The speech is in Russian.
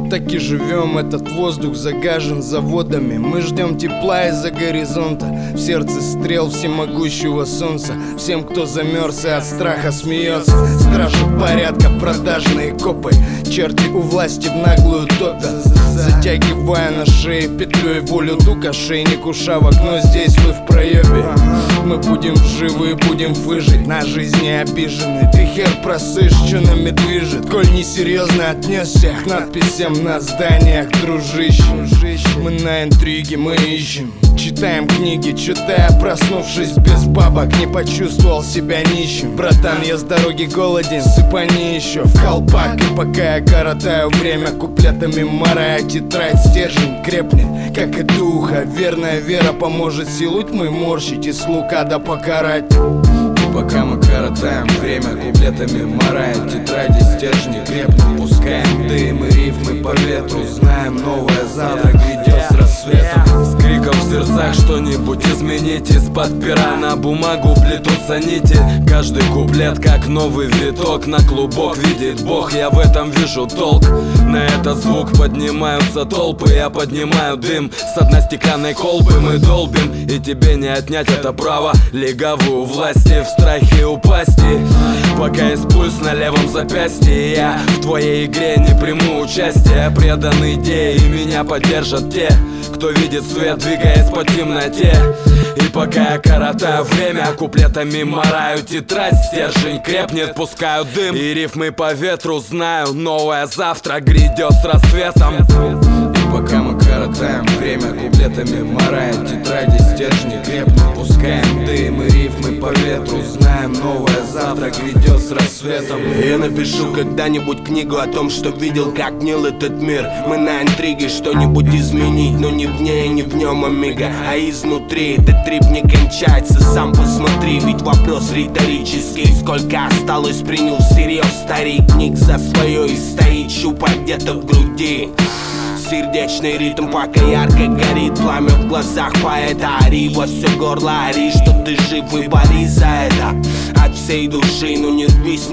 так и живем. Этот воздух загажен заводами. Мы ждем тепла из-за горизонта. В сердце стрел всемогущего солнца. Всем, кто замерз и от страха смеется. Стражи порядка, продажные копы. Черти у власти в наглую топят, затягивая на шее петлю и волю дуг. Ошейник ушавок, но здесь вы в проебе. Мы будем живы, будем выжить. На жизни обижены. Ты хер просышь, что нами движет. Коль несерьезно отнесся к надписям на зданиях, дружище. Мы на интриге, мы ищем. Читаем книги, читая, проснувшись без бабок, не почувствовал себя нищим. Братан, я с дороги голоден, сыпани еще в колпак. И пока я коротаю время куплетами марая, тетрадь стержень крепнет, как и духа. Верная вера поможет силу тьмы морщить и слуга да покарать. И пока мы коротаем время куплетами мараем, тетради стержни крепнет, пускаем дым и рифмы по ветру. Знаем, новое завтра грядет с рассветом. С криком в сердцах что-нибудь изменить. Из-под пера на бумагу плетутся нити. Каждый куплет как новый виток. На клубок видит Бог, я в этом вижу толк. На этот звук поднимаются толпы. Я поднимаю дым с одной стеклянной колбы. Мы долбим, и тебе не отнять это право. Легавую власти в страхе упасть. Пока есть пульс на левом запястье, я в твоей игре не приму участие. Предан идее, и меня поддержат те, кто видит свет, двигаясь по темноте. И пока я коротаю время куплетами мараю, тетрадь стержень крепнет, пускаю дым и рифмы по ветру. Знаю, новое завтра грядет с рассветом. И пока мы коротаем время куплетами мараем, тетради стержни крепнут, пускаем дым и рифмы по ветру. Знаем, новое завтра грядет с рассветом. Я напишу когда-нибудь книгу о том, что видел, как гнил этот мир. Мы на интриге что-нибудь изменить, но не в ней, не в нем омега, а изнутри. Этот трип не кончается, сам посмотри, ведь вопрос риторический. Сколько осталось, принял всерьез старик, ник за свое и стоит, щупа где-то в груди. Сердечный ритм пока ярко горит, пламя в глазах поэта. Ори во все горло, ори, что ты жив, и борись за это от всей души, ну не рвись.